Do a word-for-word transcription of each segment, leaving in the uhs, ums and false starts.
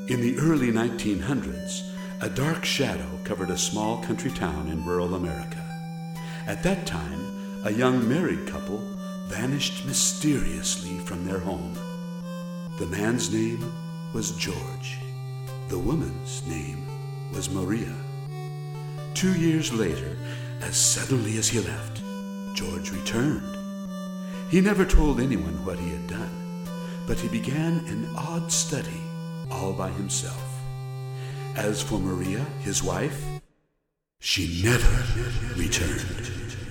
In the early nineteen hundreds, a dark shadow covered a small country town in rural America. At that time, a young married couple vanished mysteriously from their home. The man's name was George. The woman's name was Maria. Two years later, as suddenly as he left, George returned. He never told anyone what he had done, but he began an odd study all by himself. As for Maria, his wife, she never returned.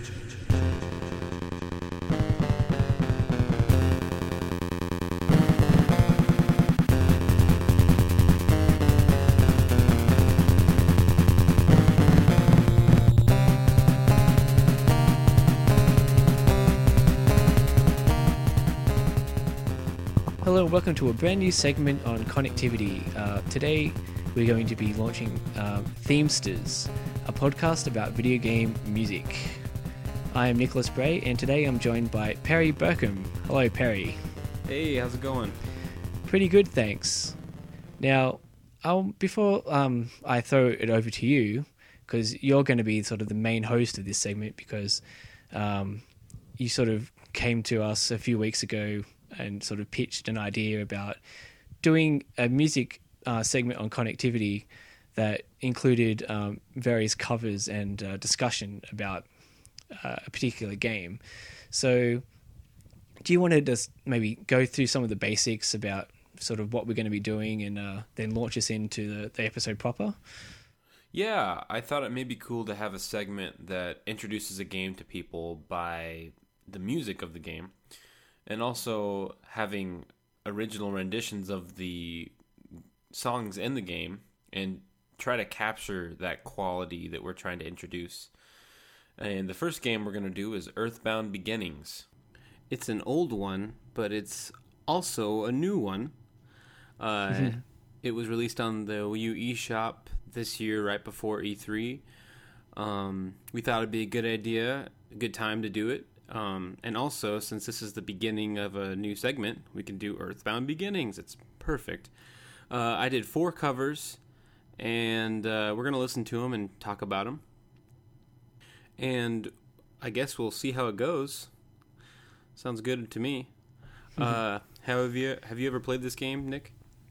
Hello, welcome to a brand new segment on connectivity. Uh, today, we're going to be launching uh, Themesters, a podcast about video game music. I am Nicholas Bray, and today I'm joined by Perry Burkham. Hello, Perry. Hey, how's it going? Pretty good, thanks. Now, I'll, before um, I throw it over to you, because you're going to be sort of the main host of this segment, because um, you sort of came to us a few weeks ago and sort of pitched an idea about doing a music uh, segment on connectivity that included um, various covers and uh, discussion about uh, a particular game. So do you want to just maybe go through some of the basics about sort of what we're going to be doing and uh, then launch us into the, the episode proper? Yeah, I thought it may be cool to have a segment that introduces a game to people by the music of the game, and also having original renditions of the songs in the game and try to capture that quality that we're trying to introduce. And the first game we're going to do is Earthbound Beginnings. It's an old one, but it's also a new one. Uh, mm-hmm. It was released on the Wii U eShop this year, right before E three. Um, we thought it'd be a good idea, a good time to do it. Um, and also, since this is the beginning of a new segment, we can do Earthbound Beginnings. It's perfect. Uh, I did four covers, and uh, we're going to listen to them and talk about them. And I guess we'll see how it goes. Sounds good to me. uh, how have you have you ever played this game, Nick?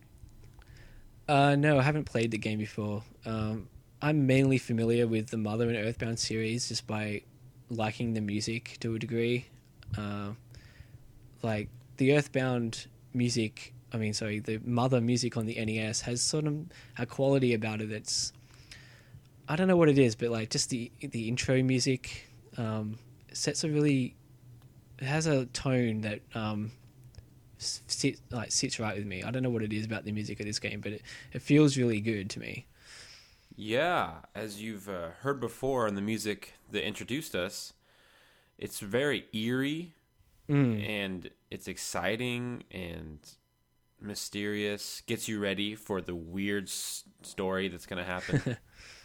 Uh, no, I haven't played the game before. Um, I'm mainly familiar with the Mother and Earthbound series just by liking the music to a degree. Uh, like the Earthbound music, I mean, sorry, the Mother music on the N E S has sort of a quality about it that's, I don't know what it is, but like just the the intro music um, sets a really, it has a tone that um, sit, like sits right with me. I don't know what it is about the music of this game, but it, it feels really good to me. Yeah, as you've uh, heard before in the music that introduced us, it's very eerie, mm. and it's exciting and mysterious, gets you ready for the weird s- story that's going to happen.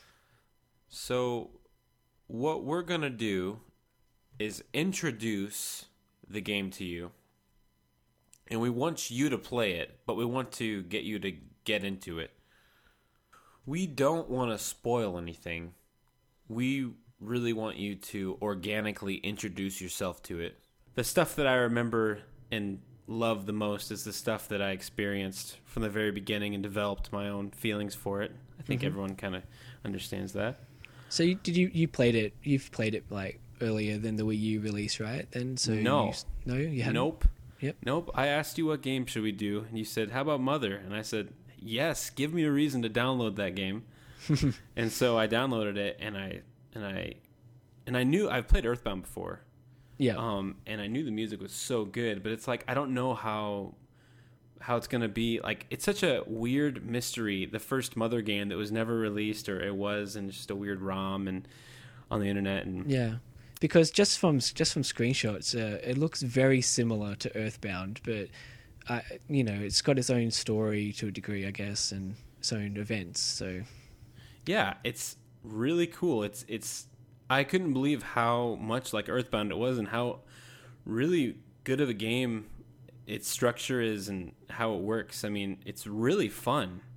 So what we're going to do is introduce the game to you, and we want you to play it, but we want to get you to get into it. We don't want to spoil anything. We really want you to organically introduce yourself to it. The stuff that I remember and love the most is the stuff that I experienced from the very beginning and developed my own feelings for it. I think mm-hmm. everyone kind of understands that. So you, did you you played it? You've played it like earlier than the Wii U release, right? Then so no, you, no, you haven't. Nope. Yep. Nope. I asked you what game should we do, and you said, "How about Mother?" And I said, yes, give me a reason to download that game. And so I downloaded it, and I and I and I knew I've played Earthbound before. Yeah. Um, and I knew the music was so good, but it's like I don't know how how it's gonna be. Like it's such a weird mystery. The first Mother game that was never released, or it was, and just a weird ROM and on the internet. And yeah, because just from just from screenshots, uh, it looks very similar to Earthbound, but. Uh, you know, it's got its own story to a degree, I guess, and its own events. So, yeah, it's really cool. It's it's. I couldn't believe how much like Earthbound it was, and how really good of a game its structure is, and how it works. I mean, it's really fun.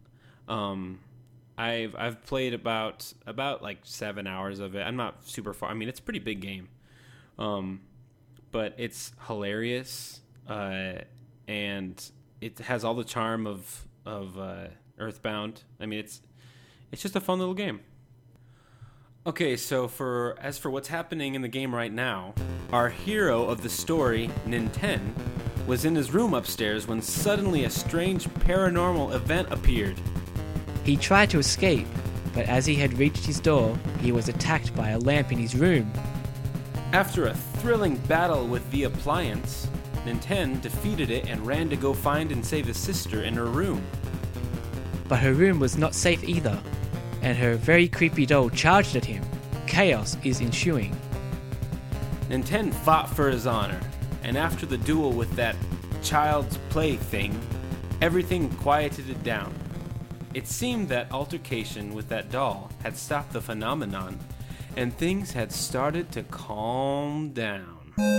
Um, I've I've played about about like seven hours of it. I'm not super far. I mean, it's a pretty big game, um, but it's hilarious, uh, and it has all the charm of of uh, Earthbound. I mean, it's it's just a fun little game. Okay, so for as for what's happening in the game right now, our hero of the story, Ninten, was in his room upstairs when suddenly a strange paranormal event appeared. He tried to escape, but as he had reached his door, he was attacked by a lamp in his room. After a thrilling battle with the appliance, Ninten defeated it and ran to go find and save his sister in her room. But her room was not safe either, and her very creepy doll charged at him. Chaos is ensuing. Ninten fought for his honor, and after the duel with that child's play thing, everything quieted it down. It seemed that altercation with that doll had stopped the phenomenon, and things had started to calm down.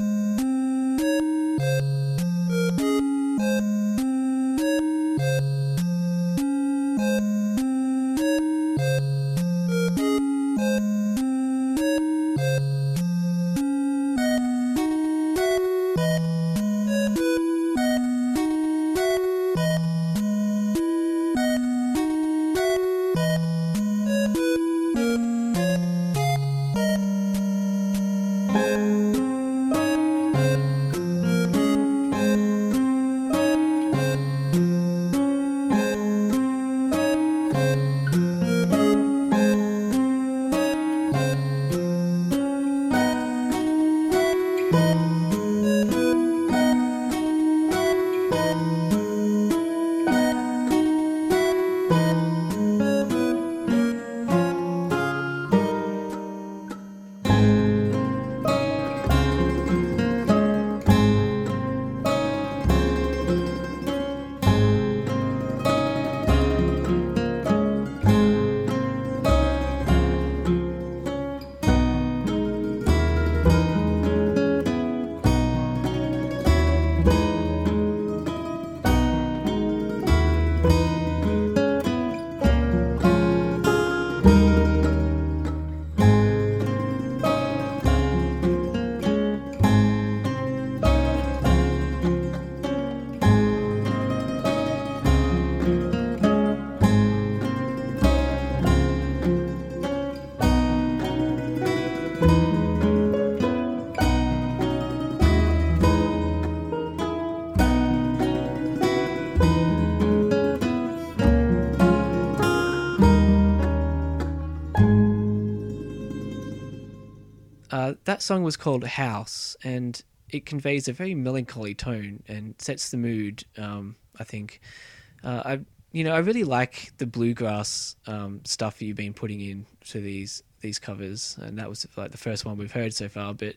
Uh, that song was called House, and it conveys a very melancholy tone and sets the mood, um, I think. Uh, I, you know, I really like the bluegrass um, stuff you've been putting in to these these covers, and that was like the first one we've heard so far, but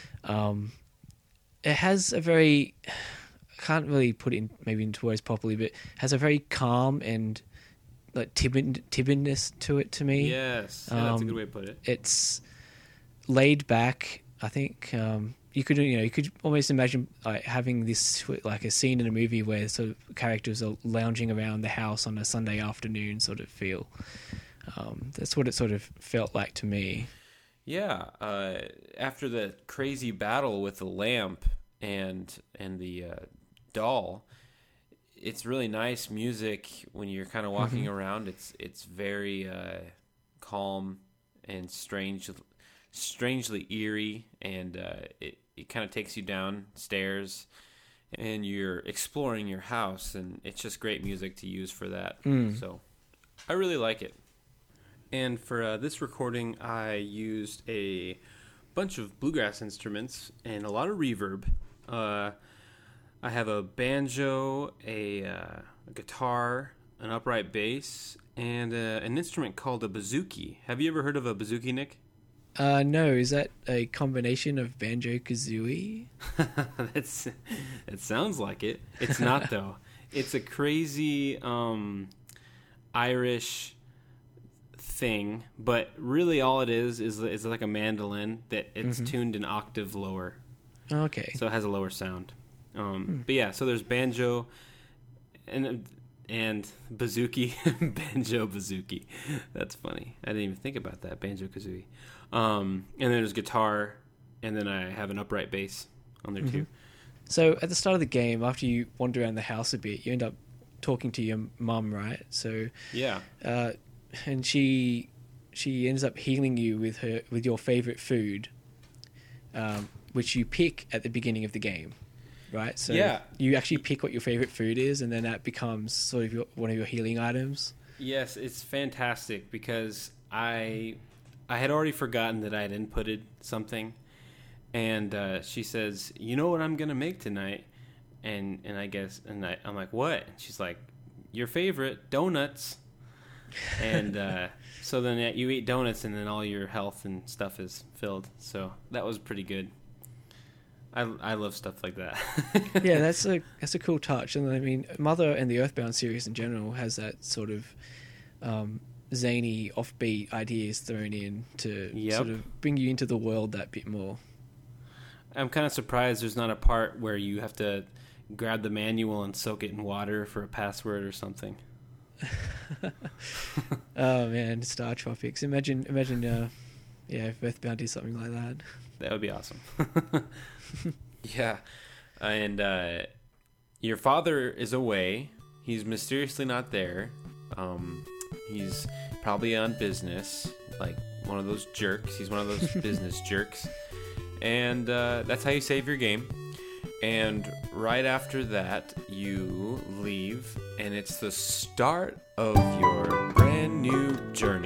um, it has a very, I can't really put it in, maybe into words properly, but has a very calm and like timid, timidness to it to me. Yes, yeah, that's a good way to put it. It's laid back. I think um, you could, you know, you could almost imagine like having this like a scene in a movie where sort of characters are lounging around the house on a Sunday afternoon sort of feel. Um, that's what it sort of felt like to me. Yeah, uh, after the crazy battle with the lamp and and the uh, doll, it's really nice music when you're kind of walking mm-hmm. around. It's it's very uh, calm and strange, strangely eerie, and uh, it it kind of takes you downstairs, and you're exploring your house, and it's just great music to use for that. Mm. So I really like it. And for uh, this recording, I used a bunch of bluegrass instruments and a lot of reverb. Uh, I have a banjo, a, uh, a guitar, an upright bass, and uh, an instrument called a bouzouki. Have you ever heard of a bouzouki, Nick? Uh, no, is that a combination of banjo-kazooie? That's, it sounds like it. It's not, though. It's a crazy um, Irish thing, but really all it is is is like a mandolin that it's mm-hmm. tuned an octave lower. Okay. So it has a lower sound. Um, hmm. But yeah, so there's banjo, and and Bazooki, Banjo Bazooki. That's funny. I didn't even think about that, Banjo Kazooie. Um, and then there's guitar, and then I have an upright bass on there mm-hmm. too. So at the start of the game, after you wander around the house a bit, you end up talking to your mum, right? So yeah, uh, and she she ends up healing you with her with your favorite food, um, which you pick at the beginning of the game, right? So yeah. you actually pick what your favorite food is, and then that becomes sort of your, one of your healing items. Yes, it's fantastic because I I had already forgotten that I had inputted something, and uh, she says, "You know what I'm gonna make tonight?" And and I guess and I, I'm like, "What?" And she's like, "Your favorite donuts." And uh, so then yeah, you eat donuts, and then all your health and stuff is filled. So that was pretty good. I, I love stuff like that. Yeah, that's a that's a cool touch. And I mean, Mother and the Earthbound series in general has that sort of um, zany, offbeat ideas thrown in to yep. sort of bring you into the world that bit more. I'm kind of surprised there's not a part where you have to grab the manual and soak it in water for a password or something. Oh man, Star Tropics. Imagine, imagine, uh, yeah, if Earthbound did something like that. That would be awesome. Yeah, and uh, your father is away. He's mysteriously not there. Um, he's probably on business, like one of those jerks. He's one of those business jerks, and uh, that's how you save your game. And right after that, you leave, and it's the start of your brand new journey.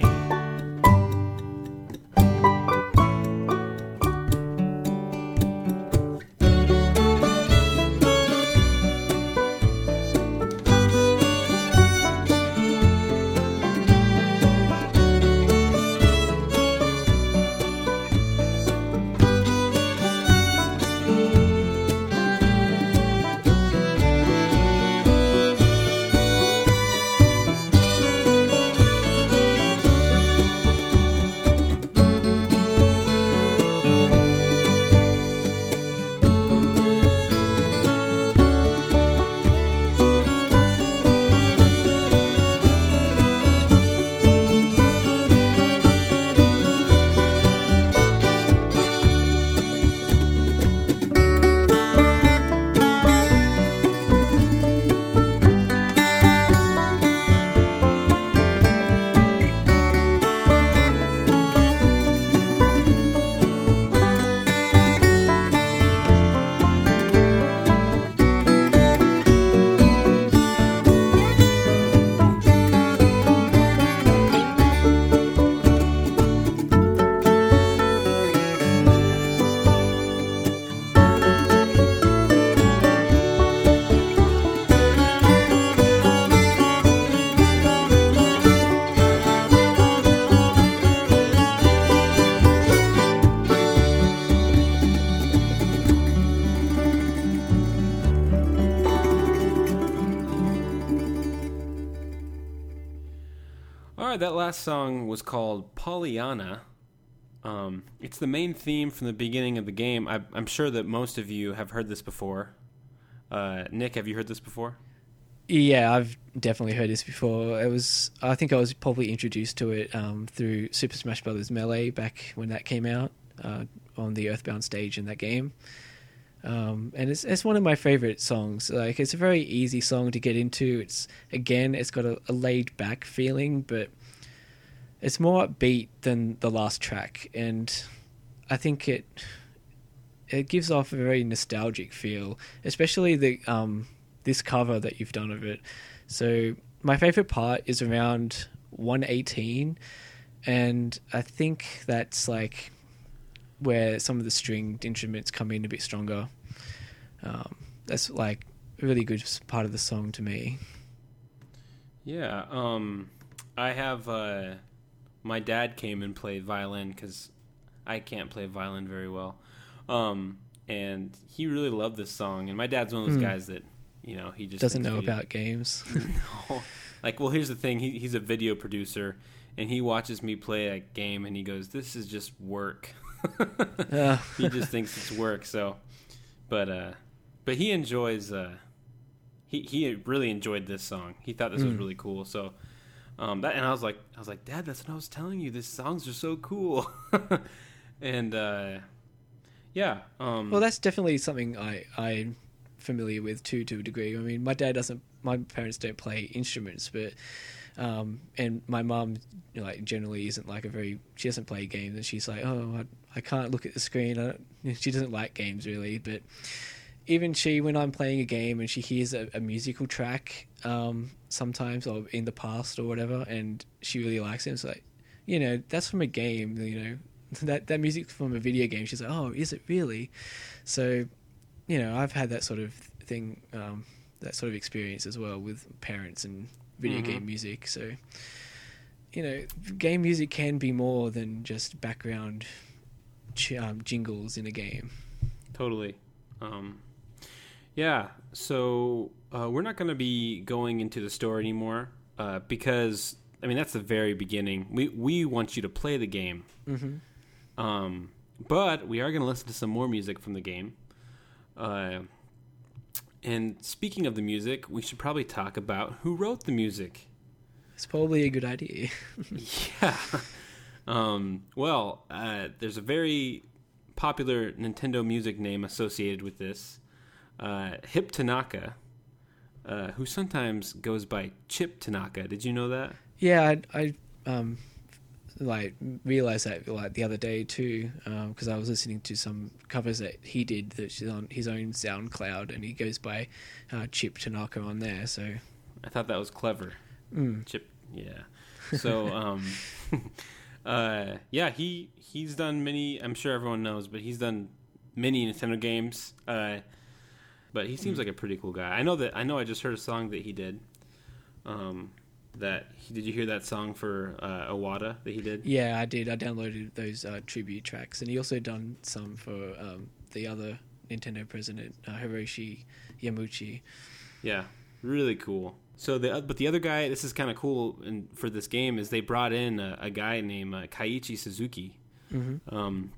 That last song was called Pollyanna. Um, it's the main theme from the beginning of the game. I, I'm sure that most of you have heard this before. Uh, Nick, have you heard this before? Yeah, I've definitely heard this before. It was, I think I was probably introduced to it um, through Super Smash Bros. Melee back when that came out uh, on the Earthbound stage in that game. Um, and it's it's one of my favorite songs. Like, it's a very easy song to get into. It's again, it's got a, a laid back feeling, but it's more upbeat than the last track, and I think it it gives off a very nostalgic feel, especially the um this cover that you've done of it. So my favorite part is around one eighteen, and I think that's like where some of the stringed instruments come in a bit stronger. Um, that's like a really good part of the song to me. Yeah, um, I have uh, my dad came and played violin because I can't play violin very well, um, and he really loved this song. And my dad's one of those mm. guys that, you know, he just doesn't know video- about games. No. Like, well, here's the thing: he, he's a video producer, and he watches me play a game, and he goes, "This is just work." uh. He just thinks it's work. So, but uh, but he enjoys uh, he he he really enjoyed this song. He thought this Mm. was really cool. So, um, that and I was like, I was like, Dad, that's what I was telling you. These songs are so cool. and uh, yeah, um, Well, that's definitely something I I'm familiar with too, to a degree. I mean, my dad doesn't. My parents don't play instruments, but um, and my mum like generally isn't like a very. She doesn't play games, and she's like, oh, I, I can't look at the screen. I don't, she doesn't like games really, but even she, when I'm playing a game and she hears a, a musical track, um, sometimes or in the past or whatever, and she really likes it, it's like, you know, that's from a game, you know, that that music's from a video game. She's like, oh, is it really? So, you know, I've had that sort of thing, um, that sort of experience as well with parents and video Mhm. game music. So, you know, game music can be more than just background ch- um, jingles in a game. Totally. Um, yeah, so uh, we're not going to be going into the story anymore uh, because, I mean, that's the very beginning. We we want you to play the game. Mm-hmm. Um, but we are going to listen to some more music from the game. Uh, and speaking of the music, we should probably talk about who wrote the music. It's probably a good idea. Yeah. Um, well, uh, there's a very popular Nintendo music name associated with this. Uh, Hip Tanaka, uh, who sometimes goes by Chip Tanaka. Did you know that? Yeah, I, I um, like realized that like the other day too, because I was listening to some covers that he did that's on his own SoundCloud, and he goes by uh, Chip Tanaka on there. So I thought that was clever. mm. Chip, yeah. So, um, uh, yeah, he he's done many. I'm sure everyone knows, but he's done many Nintendo games. Uh, but he seems like a pretty cool guy. I know that. I know. I just heard a song that he did. Um, that he, did you hear that song for uh, Iwata that he did? Yeah, I did. I downloaded those uh, tribute tracks, and he also done some for um, the other Nintendo president, uh, Hiroshi Yamauchi. Yeah, really cool. So the but the other guy, this is kind of cool in, for this game, is they brought in a, a guy named uh, Kaiichi Suzuki. Mm-hmm. Um,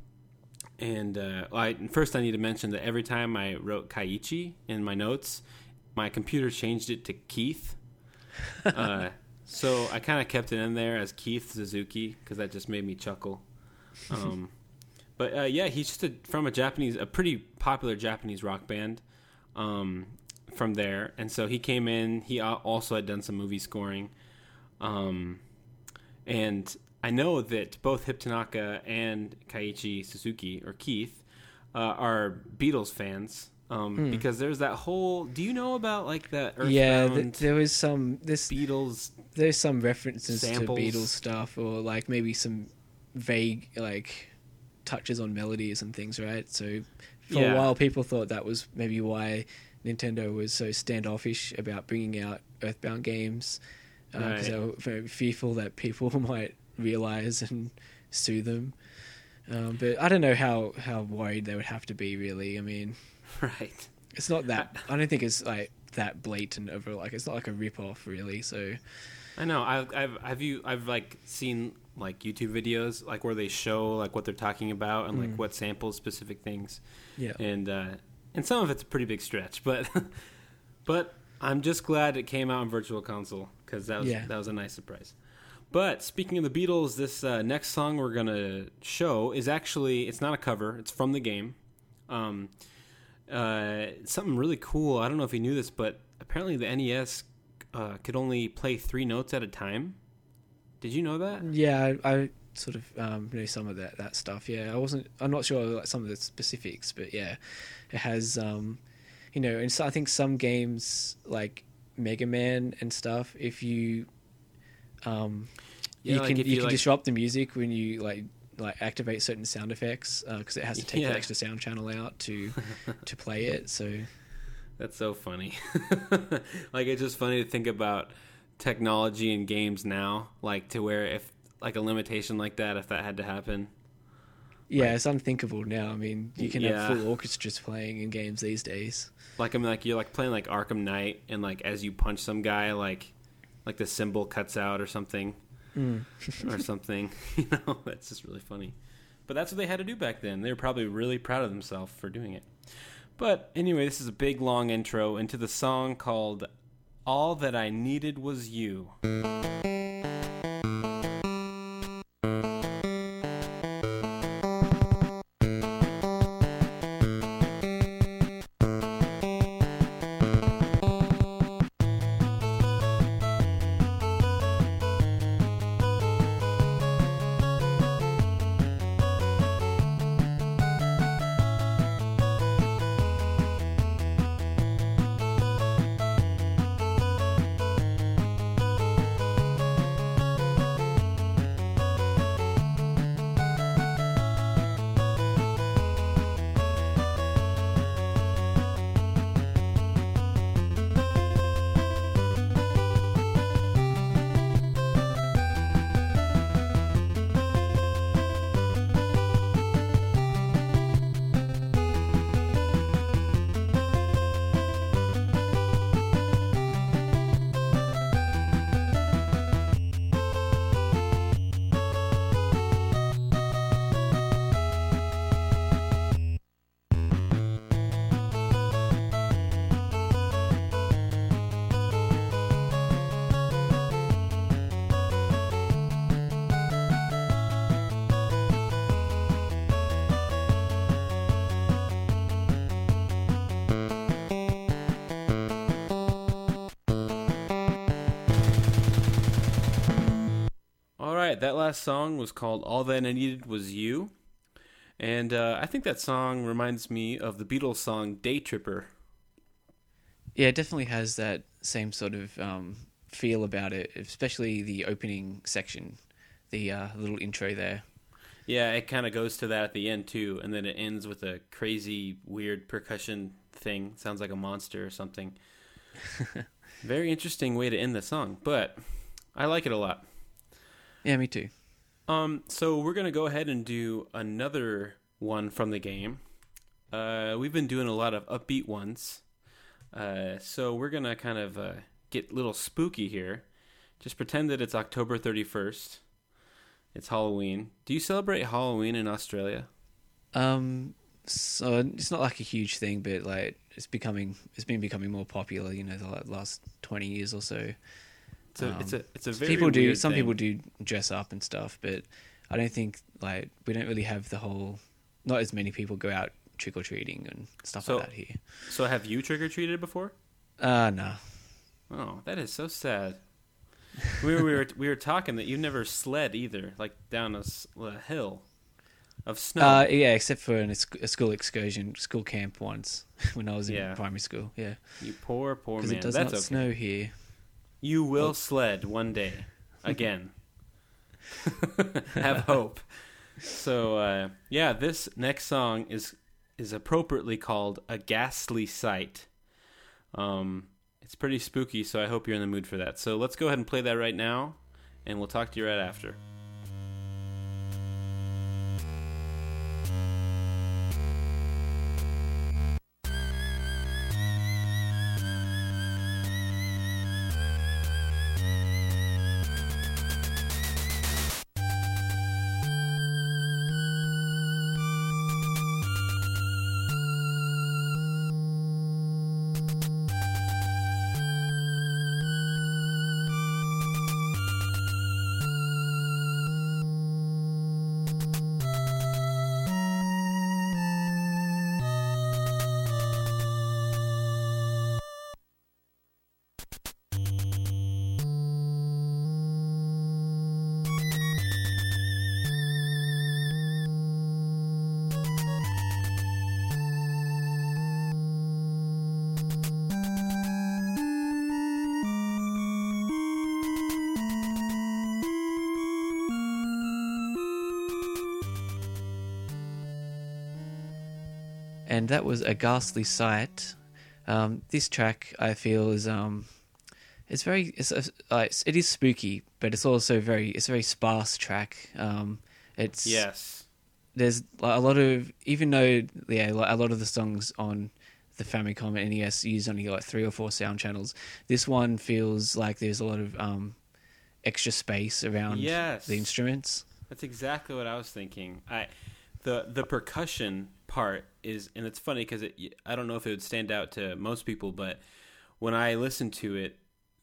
and uh, I, first I need to mention that every time I wrote Kaiichi in my notes, my computer changed it to Keith. Uh, so I kind of kept it in there as Keith Suzuki because that just made me chuckle. Um, but uh, yeah, he's just a, from a Japanese, a pretty popular Japanese rock band. Um, from there, and so he came in. He also had done some movie scoring, um, and I know that both Hip Tanaka and Kaiichi Suzuki or Keith uh, are Beatles fans um, Hmm. because there's that whole. Do you know about like the Earthbound Yeah, th- there was some this Beatles? there's some references samples? to Beatles stuff, or like maybe some vague like touches on melodies and things, right? So for Yeah. a while, people thought that was maybe why Nintendo was so standoffish about bringing out Earthbound games, because Right. they were very fearful that people might realize and sue them. Um, but I don't know how, how worried they would have to be, really. I mean, Right. it's not that. I don't think it's like that blatant over. Like it's not like a rip off, really. So I know. I've I've I've you I've like seen like YouTube videos like where they show like what they're talking about and like Mm. what samples specific things. yeah, and uh, and some of it's a pretty big stretch, but but I'm just glad it came out in Virtual Console because that was Yeah. that was a nice surprise. But speaking of the Beatles, this uh, next song we're gonna show is actually it's not a cover; it's from the game. Um, uh, something really cool. I don't know if you knew this, but apparently the N E S uh, could only play three notes at a time. Did you know that? yeah. I, I sort of um, know some of that that stuff. Yeah, I wasn't. I'm not sure like some of the specifics, but yeah, it has. Um, you know, and so I think some games like Mega Man and stuff, if you um, Yeah, you like can if you, you, can like- disrupt the music when you like like activate certain sound effects because it has to take Yeah. that extra sound channel out to to play it. So That's so funny. Like it's just funny to think about technology in games now, like to where if like a limitation like that, if that had to happen. yeah, Right. it's unthinkable now. I mean, you can Yeah. have full orchestras playing in games these days. Like I mean, like you're like playing like Arkham Knight, and like as you punch some guy, like like the symbol cuts out or something, Mm. or something. You know, that's just really funny. But that's what they had to do back then. They were probably really proud of themselves for doing it. But anyway, this is a big long intro into the song called All That I Needed Was You. That last song was called All That I Needed Was You. And uh, I think that song reminds me of the Beatles song Day Tripper. Yeah, it definitely has that same sort of um, feel about it, especially the opening section, the uh, little intro there. Yeah, it kind of goes to that at the end too, and then it ends with a crazy, weird percussion thing. Sounds like a monster or something. Very interesting way to end the song, but I like it a lot. Yeah, me too. Um, so we're going to go ahead and do another one from the game. Uh, we've been doing a lot of upbeat ones. Uh, so we're going to kind of uh, get a little spooky here. Just pretend that it's October thirty-first. It's Halloween. Do you celebrate Halloween in Australia? Um, so it's not like a huge thing, but like it's becoming, it's been becoming more popular, you know, the last twenty years or so. It's a, um, it's a, it's a very people do. weird Some thing. people do dress up and stuff, but I don't think like we don't really have the whole. Not as many people go out trick or treating and stuff So- like that here. So have you trick-or-treated before? Uh no. Oh, that is so sad. We were, we were we were talking that you never sled either, like down a, s- a hill of snow. Uh yeah, except for an, a school excursion, school camp once when I was in Yeah. primary school. Yeah, you poor, poor because man. it does That's not okay. snow here. You will Oh. sled one day again. Have hope. So uh, yeah, this next song is is appropriately called "A Ghastly Sight." Um, it's pretty spooky, so I hope you're in the mood for that. So let's go ahead and play that right now, and we'll talk to you right after. And that was A Ghastly Sight. Um, this track, I feel, is um, it's very, it's, uh, it's it is spooky, but it's also very, it's a very sparse track. Um, it's Yes. There's a lot of, even though yeah, a lot of the songs on the Famicom and N E S use only like three or four sound channels, this one feels like there's a lot of um, extra space around Yes. the instruments. That's exactly what I was thinking. I, the the percussion part is, and it's funny because it, I don't know if it would stand out to most people, but when I listen to it,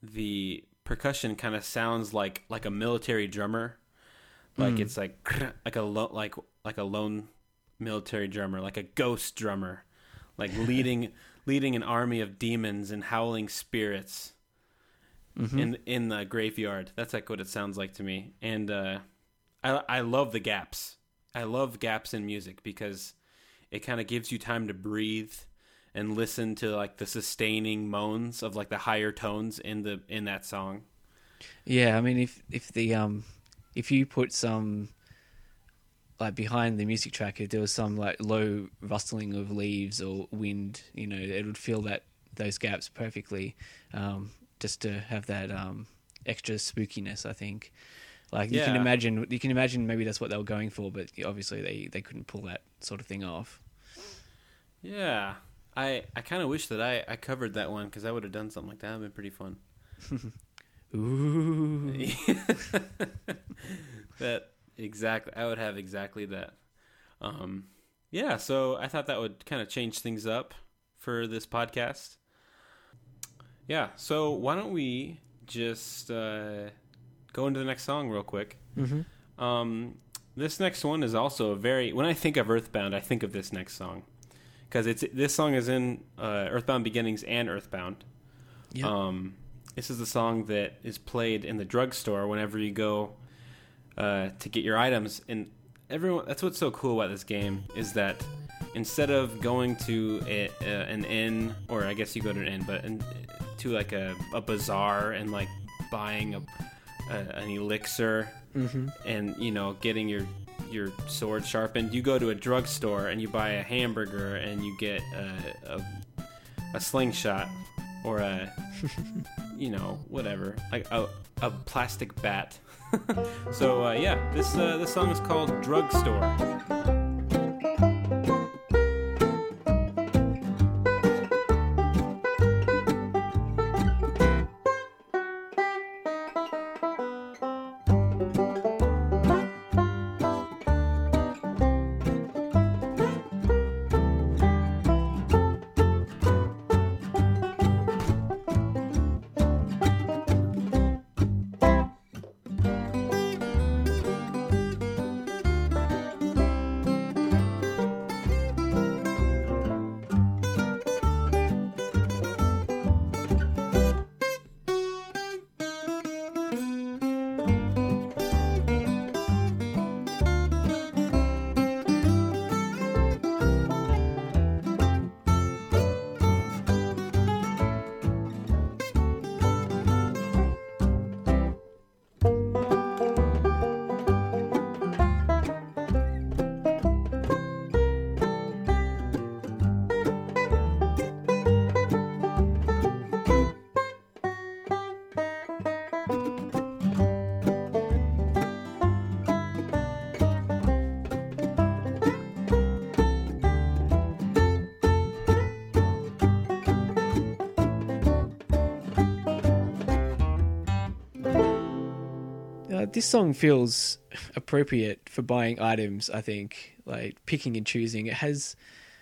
the percussion kind of sounds like like a military drummer, like mm. it's like like a lo- like like a lone military drummer, like a ghost drummer, like leading leading an army of demons and howling spirits mm-hmm. in in the graveyard. That's like what it sounds like to me. And uh, I I love the gaps. I love gaps in music because it kind of gives you time to breathe and listen to like the sustaining moans of like the higher tones in the in that song. Yeah, I mean, if if the um if you put some like behind the music track, if there was some like low rustling of leaves or wind, you know, it would fill that those gaps perfectly, um, just to have that um extra spookiness, I think. Like you yeah. can imagine, you can imagine maybe that's what they were going for, but obviously they, they couldn't pull that sort of thing off. Yeah, I I kind of wish that I, I covered that one because I would have done something like that. It'd been pretty fun. Ooh, that exactly. I would have exactly that. Um, yeah. So I thought that would kind of change things up for this podcast. Yeah. So why don't we just uh, go into the next song real quick? Mm-hmm. Um, this next one is also a very. When I think of Earthbound, I think of this next song. Because it's this song is in uh, Earthbound Beginnings and Earthbound. Yep. Um, this is the song that is played in the drugstore whenever you go uh, to get your items. And everyone, that's what's so cool about this game is that instead of going to a, a, an inn, or I guess you go to an inn, but in, to like a, a bazaar and like buying a, a an elixir mm-hmm. and you know getting your your sword sharpened, you go to a drugstore and you buy a hamburger and you get a, a, a slingshot or a you know whatever, like a, a plastic bat. So uh, yeah, this uh, this song is called Drugstore. This song feels appropriate for buying items, I think, like picking and choosing. It has,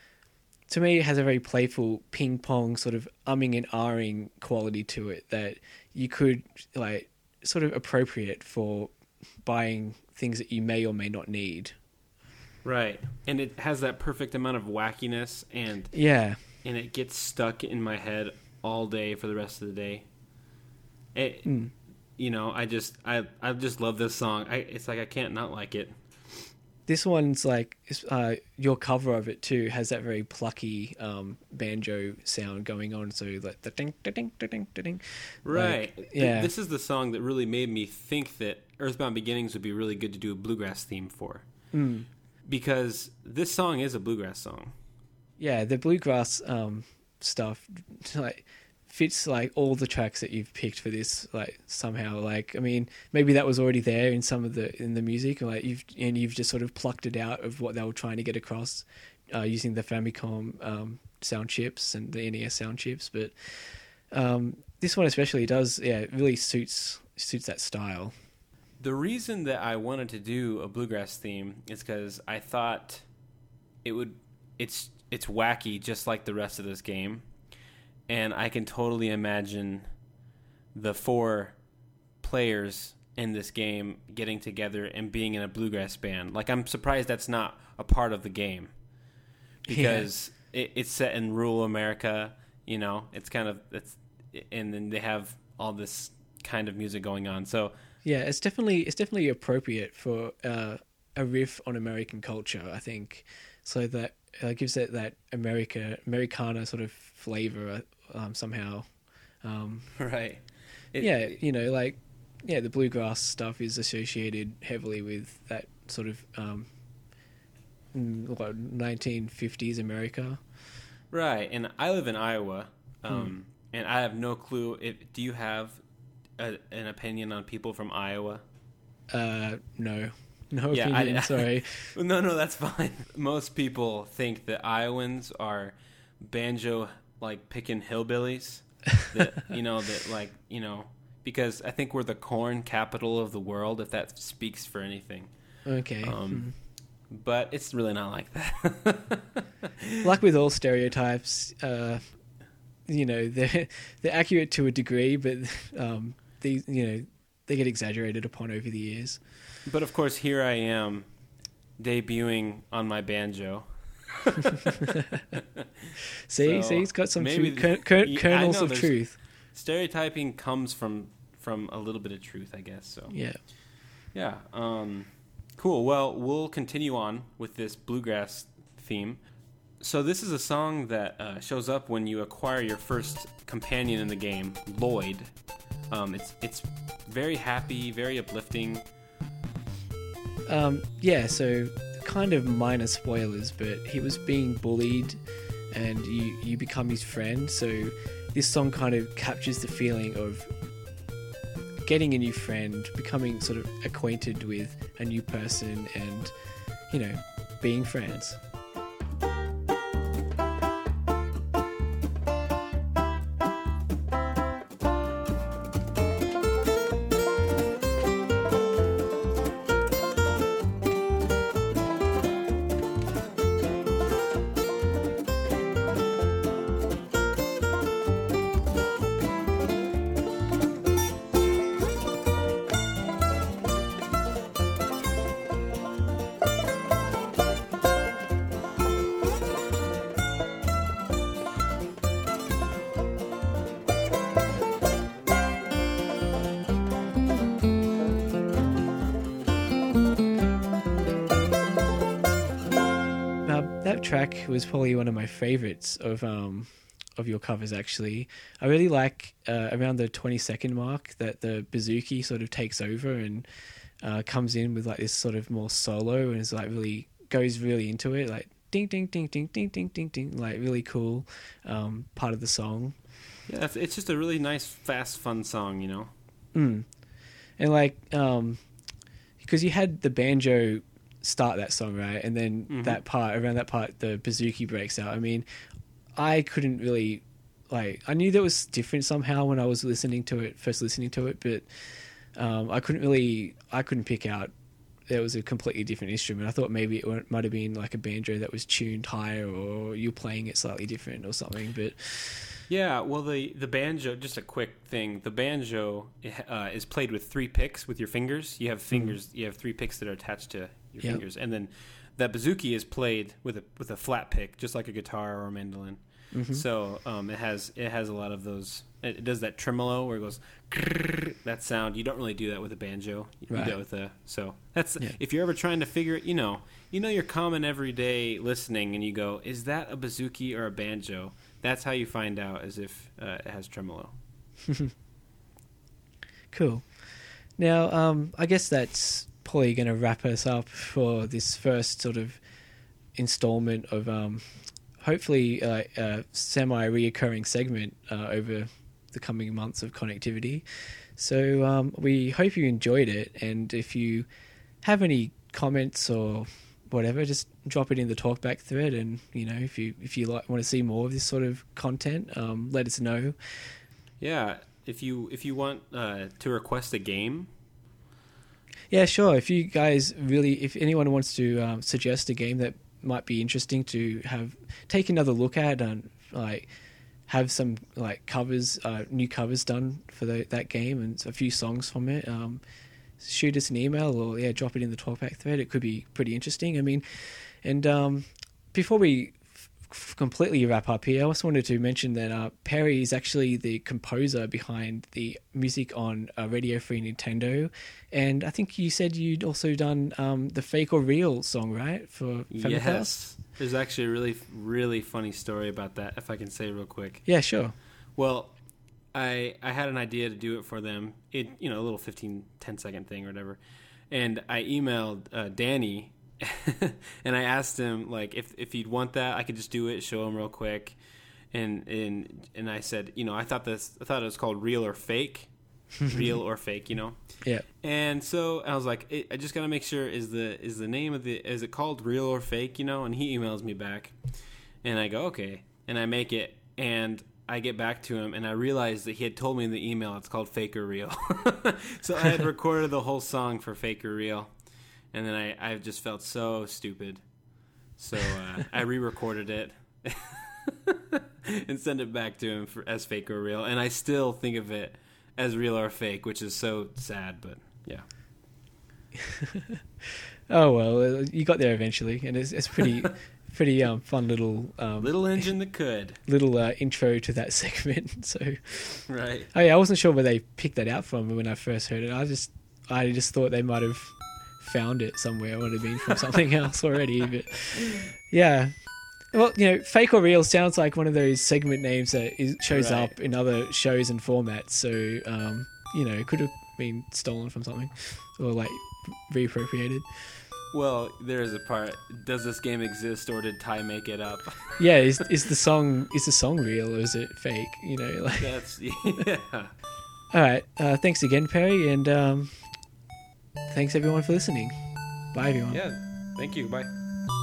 to me, it has a very playful ping pong sort of umming and ahhing quality to it that you could, like, sort of appropriate for buying things that you may or may not need. Right. And it has that perfect amount of wackiness and yeah, and it gets stuck in my head all day for the rest of the day. It, mm. You know, I just I I just love this song. I, it's like I can't not like it. This one's like uh, your cover of it too has that very plucky um, banjo sound going on. So like the ding, da ding, da ding, da ding. Right. Like, yeah. This is the song that really made me think that Earthbound Beginnings would be really good to do a bluegrass theme for, mm. because this song is a bluegrass song. Yeah, the bluegrass um, stuff like fits like all the tracks that you've picked for this, like somehow. Like, I mean, maybe that was already there in some of the in the music, like you've and you've just sort of plucked it out of what they were trying to get across uh, using the Famicom um, sound chips and the N E S sound chips. But um, this one especially does, yeah, it really suits suits that style. The reason that I wanted to do a bluegrass theme is because I thought it would. It's it's wacky, just like the rest of this game. And I can totally imagine the four players in this game getting together and being in a bluegrass band. Like, I'm surprised that's not a part of the game, because yeah. it, it's set in rural America. You know, it's kind of it's, and then they have all this kind of music going on. So yeah, it's definitely it's definitely appropriate for uh, a riff on American culture, I think, so that uh, gives it that America Americana sort of flavor um, somehow. Um, right. It, yeah, you know, like yeah, the bluegrass stuff is associated heavily with that sort of um, what, nineteen fifties America. Right, and I live in Iowa, um, hmm. and I have no clue. If do you have a, an opinion on people from Iowa? Uh, no, no yeah, opinion. I, sorry. no, no, that's fine. Most people think that Iowans are banjo like picking hillbillies. That you know that like you know because I think we're the corn capital of the world, if that speaks for anything. Okay. Um, hmm. But it's really not like that. Like with all stereotypes, uh, you know, they're they're accurate to a degree, but um, these, you know, they get exaggerated upon over the years. But of course, here I am, debuting on my banjo. see, so see, it's got some maybe truth, cur- the, kernels know, of truth. Stereotyping comes from from a little bit of truth, I guess. So yeah, yeah. Um, Cool. Well, we'll continue on with this bluegrass theme. So this is a song that uh, shows up when you acquire your first companion in the game, Lloyd. Um, it's it's very happy, very uplifting. Um, yeah, so kind of minor spoilers, but he was being bullied and you, you become his friend. So this song kind of captures the feeling of getting a new friend, becoming sort of acquainted with a new person and, you know, being friends. Track was probably one of my favorites of um of your covers. Actually, I really like uh, around the twenty second mark that the bouzouki sort of takes over and uh, comes in with like this sort of more solo and is like really goes really into it, like ding ding ding ding ding ding ding ding, like really cool um, part of the song. Yeah, it's, it's just a really nice, fast, fun song, you know. Mm. And like um, because you had the banjo start that song, right? And then mm-hmm. that part, around that part, the bouzouki breaks out. I mean, I couldn't really, like, I knew that was different somehow when I was listening to it, first listening to it, but um, I couldn't really, I couldn't pick out that it was a completely different instrument. I thought maybe it might have been like a banjo that was tuned higher or you're playing it slightly different or something, but... Yeah, well, the, the banjo, just a quick thing, the banjo uh, is played with three picks with your fingers. You have fingers, mm. you have three picks that are attached to your yep. fingers. And then that bouzouki is played with a with a flat pick, just like a guitar or a mandolin. Mm-hmm. So um, it has it has a lot of those, it does that tremolo where it goes, that sound. You don't really do that with a banjo. You right. do it with a, so that's, yeah. if you're ever trying to figure it, you know, you know you're common everyday listening and you go, is that a bouzouki or a banjo? That's how you find out, as if uh, it has tremolo. Cool. Now, um, I guess that's probably going to wrap us up for this first sort of installment of um, hopefully uh, a semi-reoccurring segment uh, over the coming months of Connectivity. So um, we hope you enjoyed it, and if you have any comments or whatever, just drop it in the talkback thread, and you know, if you if you like want to see more of this sort of content, um, let us know. Yeah, if you if you want uh, to request a game. Yeah, sure. If you guys really, if anyone wants to um, suggest a game that might be interesting to have take another look at, and like have some like covers, uh, new covers done for the, that game and a few songs from it, um, shoot us an email or yeah, drop it in the Talkback thread. It could be pretty interesting. I mean, and um, before we f- completely wrap up here, I also wanted to mention that uh, Perry is actually the composer behind the music on uh, Radio Free Nintendo, and I think you said you'd also done um, the Fake or Real song, right? For Famicom? Yes. There's actually a really, really funny story about that, if I can say real quick. Yeah, sure. Well, I I had an idea to do it for them. It you know a little fifteen, ten second thing or whatever, and I emailed uh, Danny, and I asked him like if if he'd want that, I could just do it, show him real quick, and and and I said you know I thought this I thought it was called Real or Fake, Real or Fake, you know. Yeah. And so I was like, I just gotta make sure is the is the name of the is it called Real or Fake, you know? And he emails me back, and I go okay, and I make it, and I get back to him, and I realized that he had told me in the email it's called Fake or Real. So I had recorded the whole song for Fake or Real, and then I I just felt so stupid, so uh, I re-recorded it. And send it back to him for, as Fake or Real, and I still think of it as Real or Fake, which is so sad, but yeah. Oh well, you got there eventually, and it's it's pretty pretty um, fun little um, little engine that could little uh, intro to that segment. So right. Oh yeah, I wasn't sure where they picked that out from when I first heard it. I just I just thought they might have found it somewhere. It would have been from something else already, but yeah. Well, you know, Fake or Real sounds like one of those segment names that is, shows Right. up in other shows and formats. So, um, you know, it could have been stolen from something or like reappropriated. Well, there is a part. Does this game exist, or did Ty make it up? Yeah, is is the song is the song real or is it fake? You know, like. That's yeah. All right. Uh, thanks again, Perry, and um, thanks everyone for listening. Bye, everyone. Yeah. Thank you. Bye.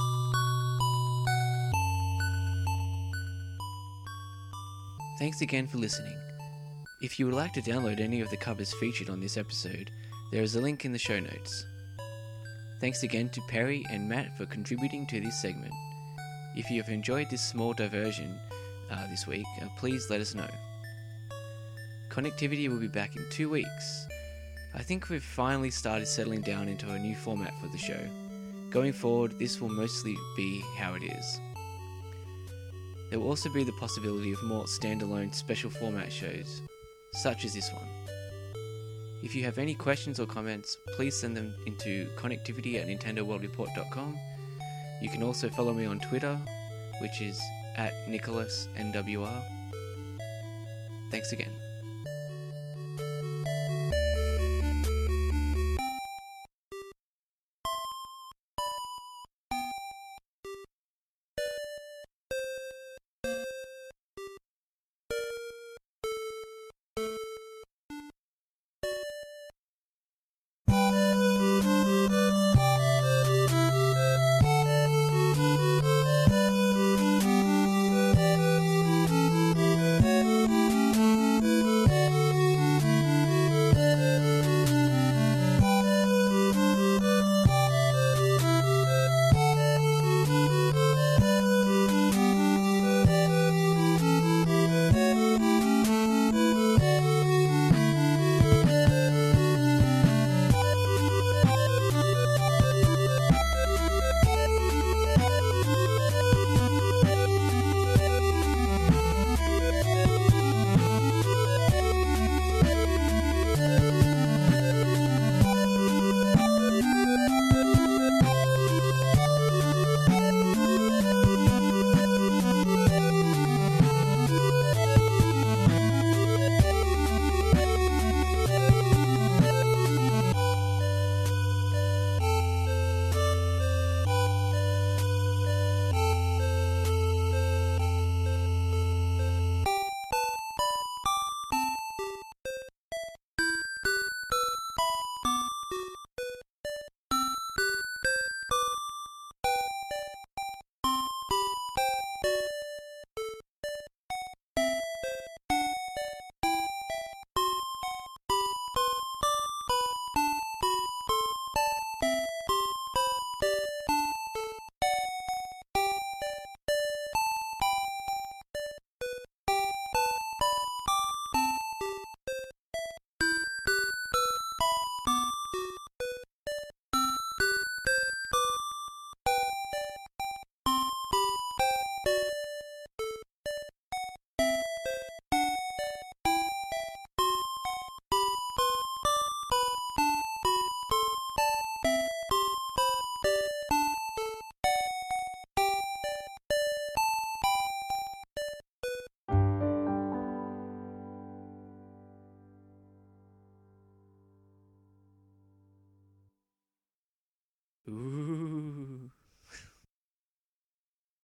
Thanks again for listening. If you would like to download any of the covers featured on this episode, there is a link in the show notes. Thanks again to Perry and Matt for contributing to this segment. If you have enjoyed this small diversion uh, this week, uh, please let us know. Connectivity will be back in two weeks. I think we've finally started settling down into a new format for the show. Going forward, this will mostly be how it is. There will also be the possibility of more standalone special format shows, such as this one. If you have any questions or comments, please send them into connectivity at nintendo world report dot com. You can also follow me on Twitter, which is at Nicholas N W R. Thanks again.